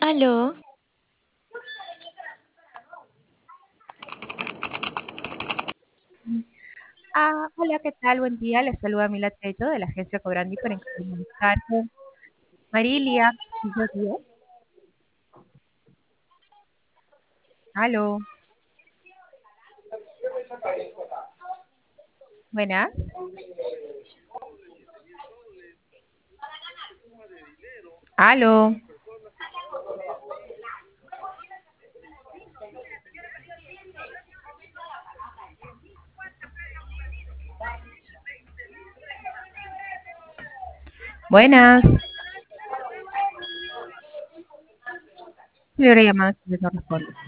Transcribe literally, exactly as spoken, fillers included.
Aló, Ah, hola, ¿qué tal? Buen día. Les saluda Mila Tello de la agencia Cobrandi para comunicar con Marilia Castillo Díaz. Aló, buenas. Aló, buenas. Le llamada que no responde.